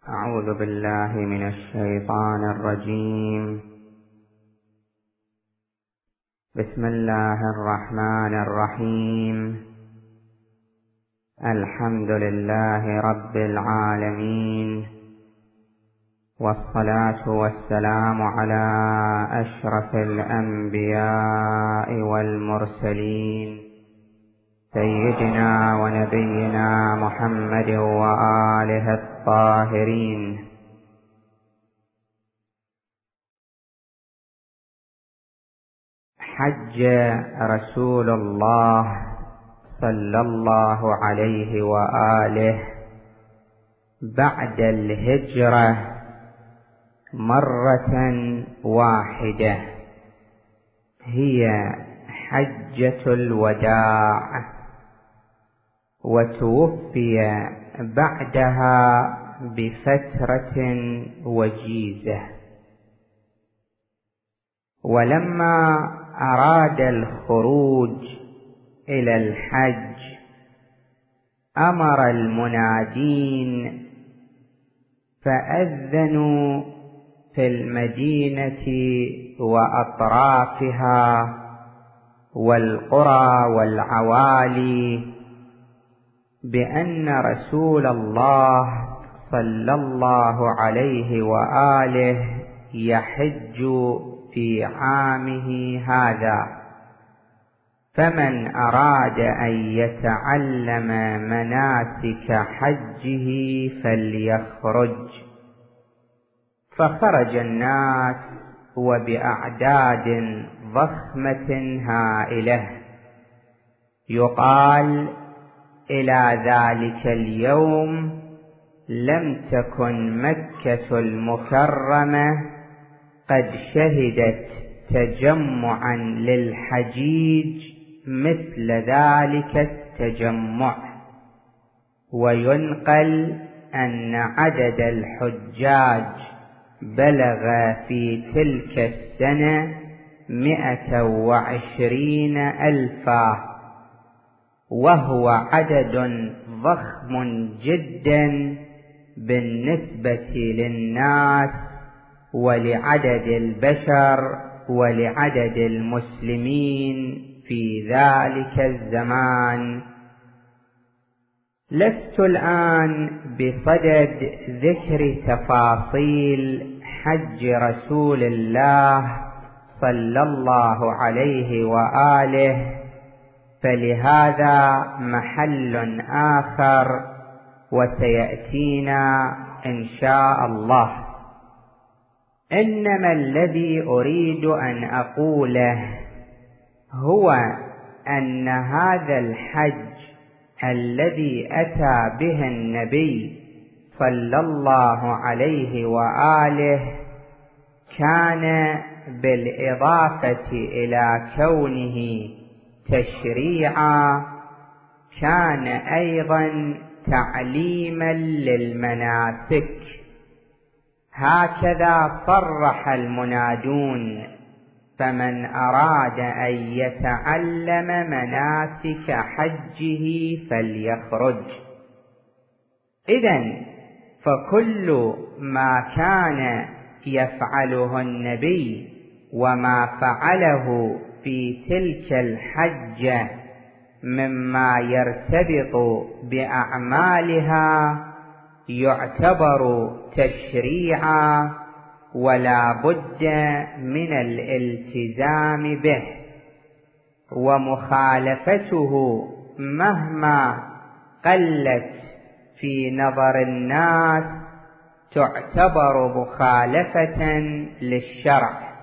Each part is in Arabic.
أعوذ بالله من الشيطان الرجيم. بسم الله الرحمن الرحيم. الحمد لله رب العالمين، والصلاة والسلام على أشرف الأنبياء والمرسلين سيدنا ونبينا محمد وآله الطاهرين. حج رسول الله صلى الله عليه وآله بعد الهجرة مرة واحدة، هي حجة الوداع، وتوفي بعدها بفترة وجيزة. ولما أراد الخروج إلى الحج أمر المنادين فأذنوا في المدينة وأطرافها والقرى والعوالي بأن رسول الله صلى الله عليه وآله يحج في عامه هذا، فمن أراد أن يتعلم مناسك حجه فليخرج. فخرج الناس وبأعداد ضخمة هائلة. يقال إلى ذلك اليوم لم تكن مكة المكرمة قد شهدت تجمعا للحجيج مثل ذلك التجمع. وينقل أن عدد الحجاج بلغ في تلك السنة 120,000، وهو عدد ضخم جدا بالنسبة للناس ولعدد البشر ولعدد المسلمين في ذلك الزمان. لست الآن بصدد ذكر تفاصيل حج رسول الله صلى الله عليه وآله، فلهذا محل آخر وسيأتينا إن شاء الله. إنما الذي أريد أن أقوله هو أن هذا الحج الذي أتى به النبي صلى الله عليه وآله كان بالإضافة إلى كونه تشريعا كان أيضا تعليما للمناسك. هكذا صرح المنادون: فمن أراد أن يتعلم مناسك حجه فليخرج. إذن فكل ما كان يفعله النبي وما فعله في تلك الحجة مما يرتبط بأعمالها يعتبر تشريعا ولا بد من الالتزام به، ومخالفته مهما قلت في نظر الناس تعتبر مخالفة للشرع.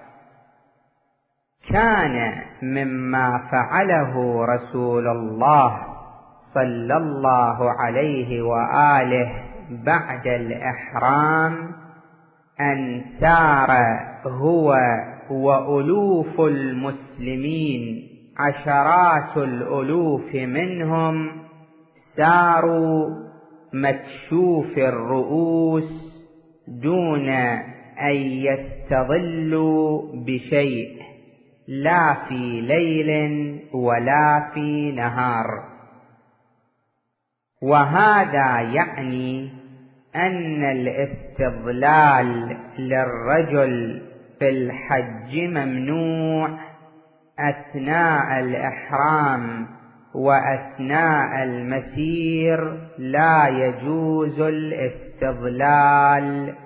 كان مما فعله رسول الله صلى الله عليه وآله بعد الإحرام أن سار هو وألوف المسلمين، عشرات الألوف منهم، ساروا مكشوف الرؤوس دون أن يستظلوا بشيء، لا في ليل ولا في نهار. وهذا يعني أن الاستظلال للرجل في الحج ممنوع أثناء الإحرام، وأثناء المسير لا يجوز الاستظلال.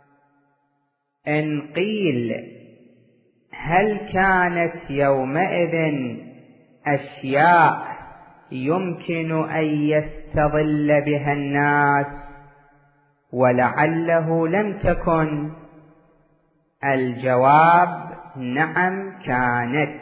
إن قيل هل كانت يومئذ أشياء يمكن أن يستظل بها الناس ولعله لم تكن؟ الجواب نعم كانت.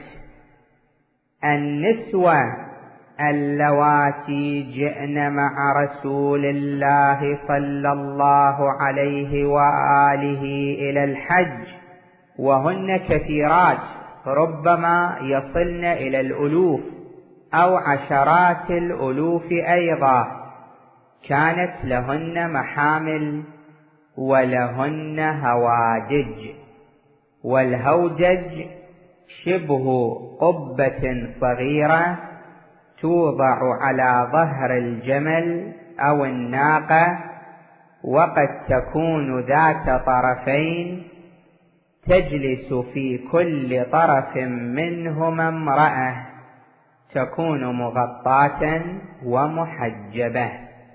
النسوة اللواتي جئن مع رسول الله صلى الله عليه وآله إلى الحج، وهن كثيرات ربما يصلن إلى الألوف أو عشرات الألوف أيضا، كانت لهن محامل ولهن هوادج، والهودج شبه قبة صغيرة توضع على ظهر الجمل أو الناقة، وقد تكون ذات طرفين، تجلس في كل طرف منهما امرأة تكون مغطاة ومحجبة.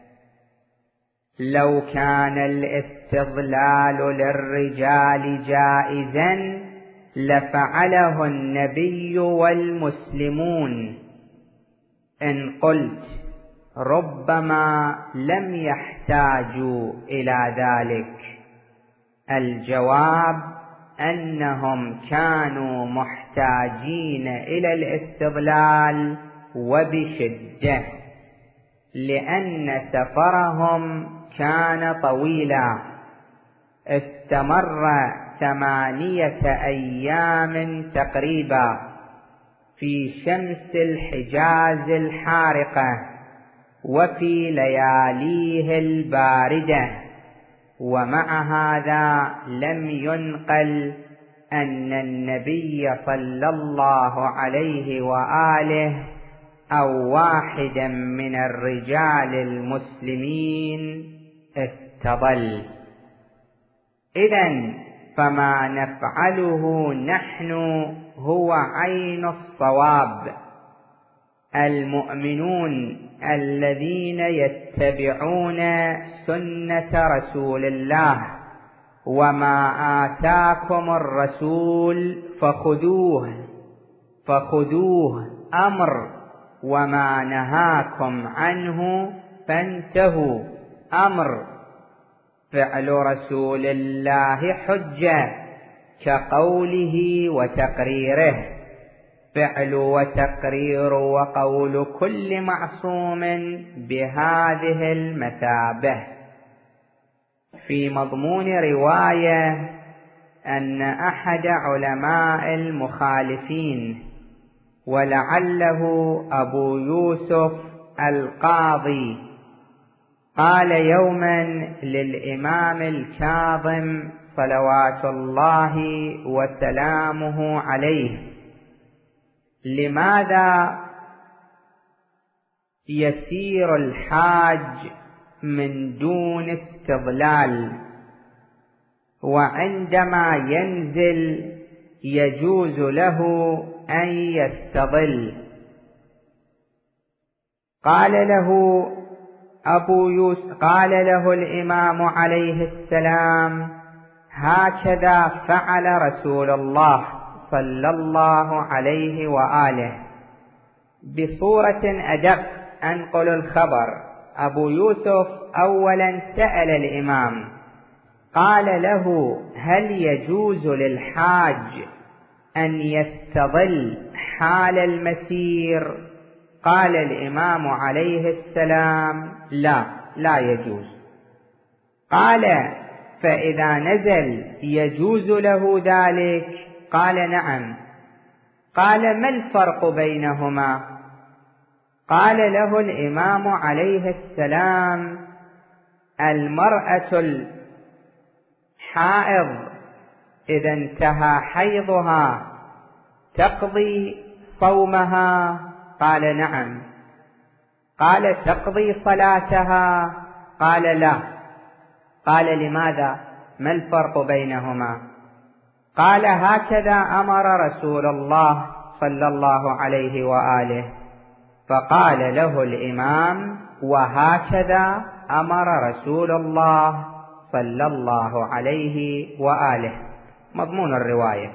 لو كان الاستظلال للرجال جائزا لفعله النبي والمسلمون. إن قلت ربما لم يحتاجوا إلى ذلك، الجواب أنهم كانوا محتاجين إلى الاستظلال وبشدة، لأن سفرهم كان طويلا، استمر 8 أيام تقريبا في شمس الحجاز الحارقة وفي لياليه الباردة، ومع هذا لم ينقل أن النبي صلى الله عليه وآله أو واحدا من الرجال المسلمين استظل. إذن فما نفعله نحن هو عين الصواب. المؤمنون الذين يتبعون سنة رسول الله وما آتاكم الرسول فخذوه أمر، وما نهاكم عنه فانتهوا أمر. فعل رسول الله حجة كقوله وتقريره، فعل وتقرير وقول كل معصوم بهذه المثابة. في مضمون رواية أن أحد علماء المخالفين ولعله أبو يوسف القاضي قال يوما للإمام الكاظم صلوات الله وسلامه عليه: لماذا يسير الحاج من دون استظلال، وعندما ينزل يجوز له أن يستظل؟ قال له الإمام عليه السلام: هكذا فعل رسول الله صلى الله عليه وآله. بصورة أدق أنقل الخبر: أبو يوسف أولا سأل الإمام قال له: هل يجوز للحاج أن يستظل حال المسير؟ قال الإمام عليه السلام: لا يجوز. قال: فإذا نزل يجوز له ذلك؟ قال: نعم. قال: ما الفرق بينهما؟ قال له الإمام عليه السلام: المرأة الحائض إذا انتهى حيضها تقضي صومها؟ قال: نعم. قال: تقضي صلاتها؟ قال: لا. قال: لماذا؟ ما الفرق بينهما؟ قال: هكذا أمر رسول الله صلى الله عليه وآله. فقال له الإمام: وهكذا أمر رسول الله صلى الله عليه وآله. مضمون الرواية: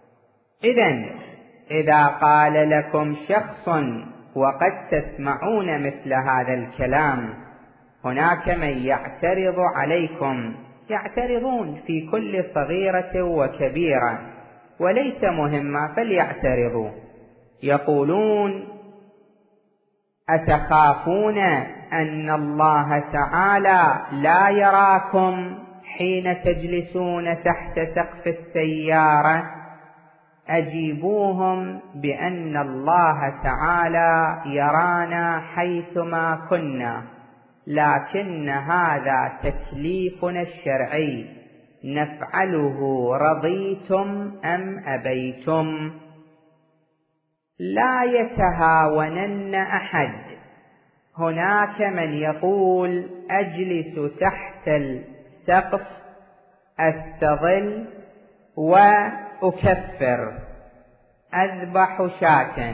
إذا قال لكم شخص وقد تسمعون مثل هذا الكلام، هناك من يعترض عليكم، يعترضون في كل صغيرة وكبيرة وليس مهمة فليعترضوا، يقولون: أتخافون أن الله تعالى لا يراكم حين تجلسون تحت سقف السيارة؟ أجيبوهم بأن الله تعالى يرانا حيثما كنا، لكن هذا تكليفنا الشرعي نفعله رضيتم أم أبيتم. لا يتهاونن أحد. هناك من يقول: أجلس تحت السقف أستظل وأكفر، أذبح شاة.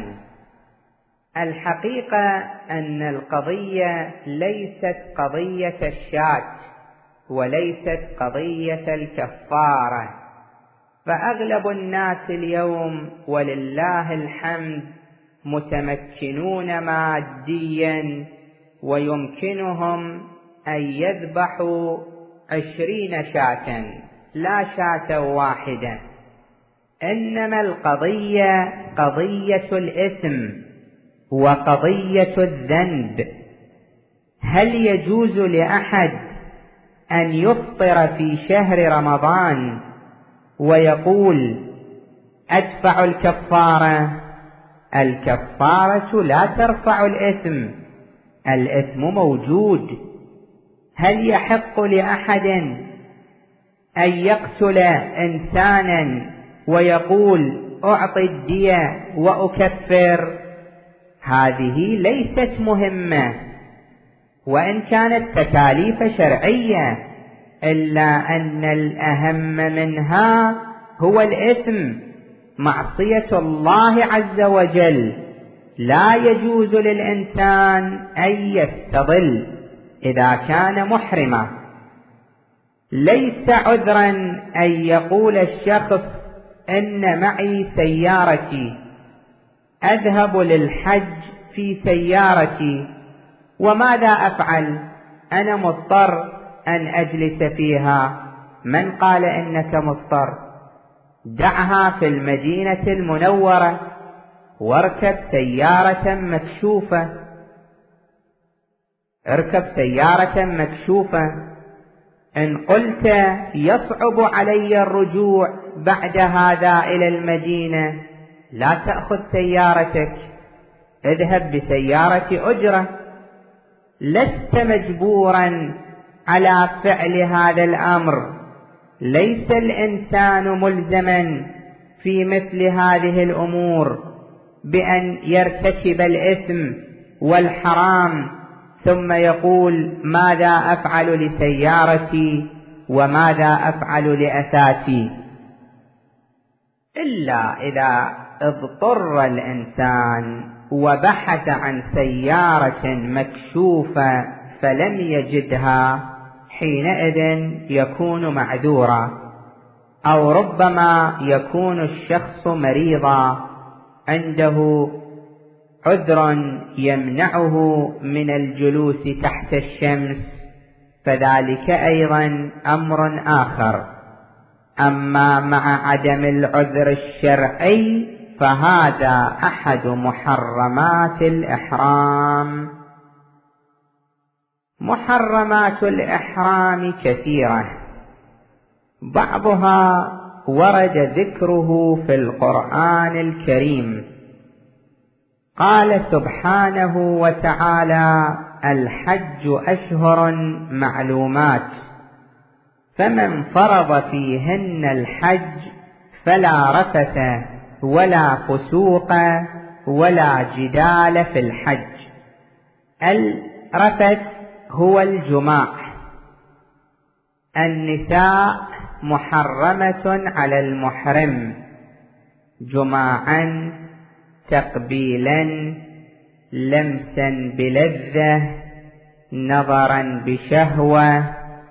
الحقيقة أن القضية ليست قضية الشاة وليست قضية الكفارة، فأغلب الناس اليوم ولله الحمد متمكنون ماديا، ويمكنهم أن يذبحوا 20 شاة لا شاة واحدة. إنما القضية قضية الإثم وقضية الذنب. هل يجوز لأحد أن يفطر في شهر رمضان ويقول: أدفع الكفارة؟ الكفارة لا ترفع الإثم، الإثم موجود. هل يحق لأحد أن يقتل إنسانا ويقول: أعطي الدية وأكفر؟ هذه ليست مهمة، وإن كانت تكاليف شرعية، إلا أن الأهم منها هو الإثم، معصية الله عز وجل. لا يجوز للإنسان أن يستظل إذا كان محرما. ليس عذرا أن يقول الشخص: إن معي سيارتي، أذهب للحج في سيارتي، وماذا أفعل؟ أنا مضطر أن أجلس فيها. من قال إنك مضطر؟ دعها في المدينة المنورة واركب سيارة مكشوفة. اركب سيارة مكشوفة. إن قلت: يصعب علي الرجوع بعد هذا إلى المدينة، لا تأخذ سيارتك، اذهب بسيارة أجرة. لست مجبورا على فعل هذا الأمر. ليس الإنسان ملزما في مثل هذه الأمور بأن يرتكب الإثم والحرام ثم يقول: ماذا أفعل لسيارتي وماذا أفعل لأثاثي؟ إلا إذا اضطر الإنسان وبحث عن سيارة مكشوفة فلم يجدها، حينئذ يكون معذورا، أو ربما يكون الشخص مريضا عنده عذر يمنعه من الجلوس تحت الشمس، فذلك أيضا أمر آخر. أما مع عدم العذر الشرعي فهذا أحد محرمات الإحرام. محرمات الإحرام كثيرة، بعضها ورد ذكره في القرآن الكريم. قال سبحانه وتعالى: الحج أشهر معلومات، فمن فرض فيهن الحج فلا رفث ولا فسوق ولا جدال في الحج. الرفث هو الجماع، النساء محرمة على المحرم جماعا، تقبيلا، لمسا بلذة، نظرا بشهوة.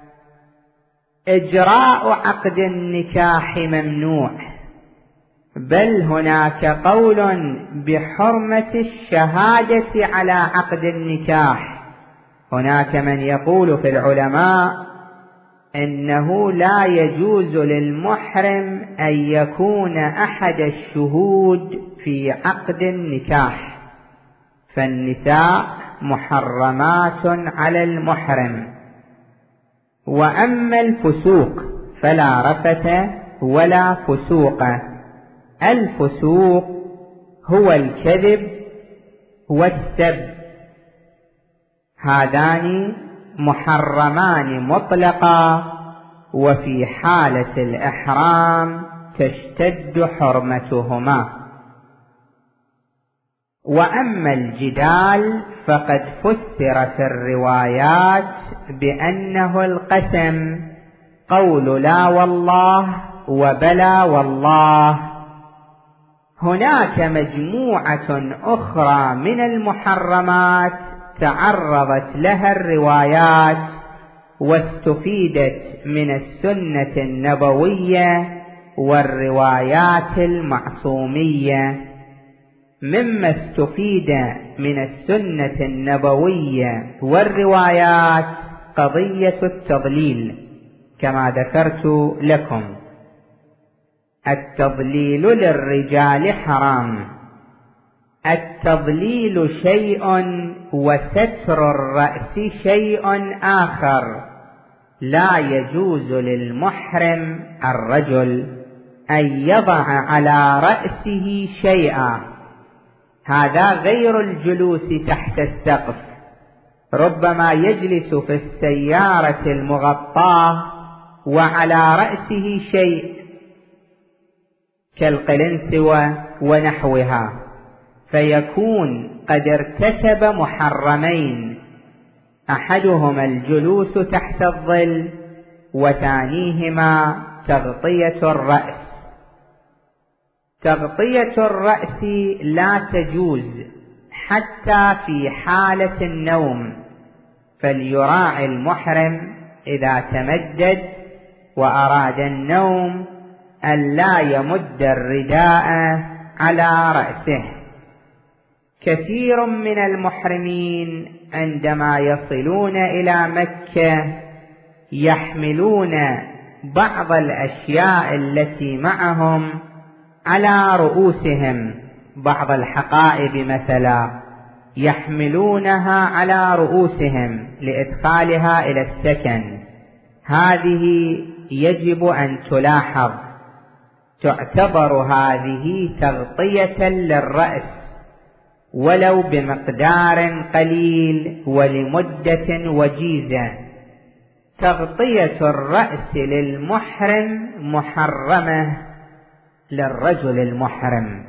إجراء عقد النكاح ممنوع، بل هناك قول بحرمة الشهادة على عقد النكاح. هناك من يقول في العلماء إنه لا يجوز للمحرم أن يكون أحد الشهود في عقد النكاح، فالنساء محرمات على المحرم. وأما الفسوق فلا رفث ولا فسوق. الفسوق هو الكذب والسب، هذان محرمان مطلقا، وفي حالة الإحرام تشتد حرمتهما. وأما الجدال فقد فسر في الروايات بأنه القسم، قول لا والله وبلا والله. هناك مجموعة أخرى من المحرمات تعرضت لها الروايات واستفيدت من السنة النبوية والروايات المعصومية. مما استفيد من السنة النبوية والروايات قضية التضليل كما ذكرت لكم. التضليل للرجال حرام. التضليل شيء وستر الرأس شيء آخر. لا يجوز للمحرم الرجل أن يضع على رأسه شيئا، هذا غير الجلوس تحت السقف. ربما يجلس في السيارة المغطاة وعلى رأسه شيء كالقلنسوة ونحوها، فيكون قد ارتكب محرمين، أحدهما الجلوس تحت الظل، وثانيهما تغطية الرأس. تغطية الرأس لا تجوز حتى في حالة النوم، فليراعي المحرم إذا تمدد وأراد النوم أن لا يمد الرداء على رأسه. كثير من المحرمين عندما يصلون إلى مكة يحملون بعض الأشياء التي معهم على رؤوسهم، بعض الحقائب مثلا يحملونها على رؤوسهم لإدخالها إلى السكن. هذه يجب أن تلاحظ، تعتبر هذه تغطية للرأس ولو بمقدار قليل ولمدة وجيزة. تغطية الرأس للمحرم محرمة للرجل المحرم.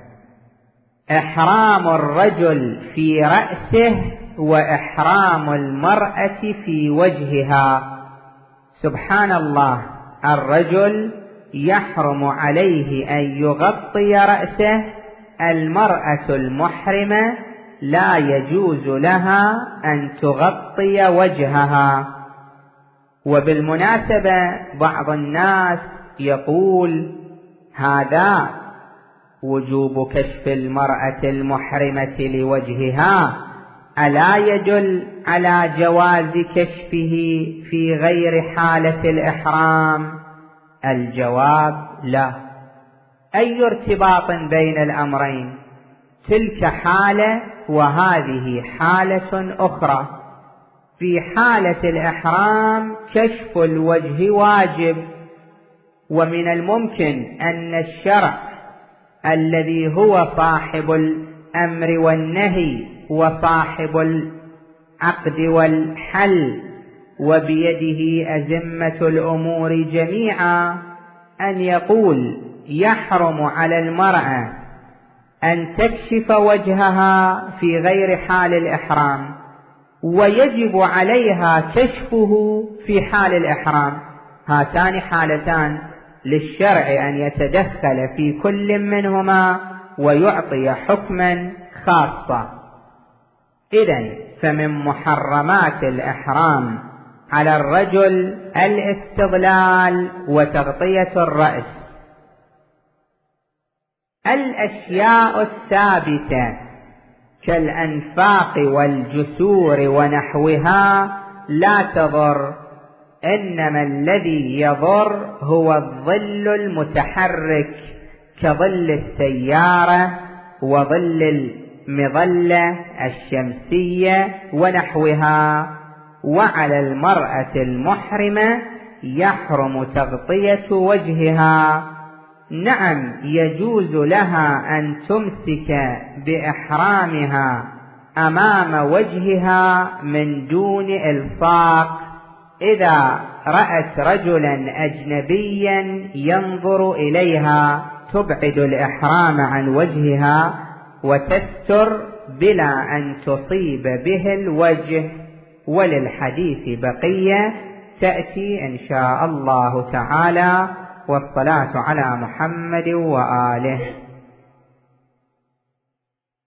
إحرام الرجل في رأسه وإحرام المرأة في وجهها. سبحان الله، الرجل يحرم عليه أن يغطي رأسه، المرأة المحرمة لا يجوز لها أن تغطي وجهها. وبالمناسبة بعض الناس يقول هذا وجوب كشف المرأة المحرمة لوجهها ألا يدل على جواز كشفه في غير حالة الإحرام؟ الجواب لا. أي ارتباط بين الأمرين؟ تلك حالة وهذه حالة أخرى. في حالة الإحرام كشف الوجه واجب، ومن الممكن أن الشرع الذي هو صاحب الأمر والنهي وصاحب العقد والحل وبيده أزمة الأمور جميعا أن يقول يحرم على المرأة أن تكشف وجهها في غير حال الإحرام، ويجب عليها كشفه في حال الإحرام. هاتان حالتان للشرع أن يتدخل في كل منهما ويعطي حكما خاصا. إذن فمن محرمات الإحرام على الرجل الاستظلال وتغطية الرأس. الأشياء الثابتة كالأنفاق والجسور ونحوها لا تضر، إنما الذي يضر هو الظل المتحرك كظل السيارة وظل المظلة الشمسية ونحوها. وعلى المرأة المحرمة يحرم تغطية وجهها. نعم، يجوز لها أن تمسك بإحرامها أمام وجهها من دون إلصاق إذا رأت رجلا أجنبيا ينظر إليها، تبعد الإحرام عن وجهها وتستر بلا أن تصيب به الوجه. وللحديث بقية تأتي إن شاء الله تعالى، والصلاة على محمد وآله.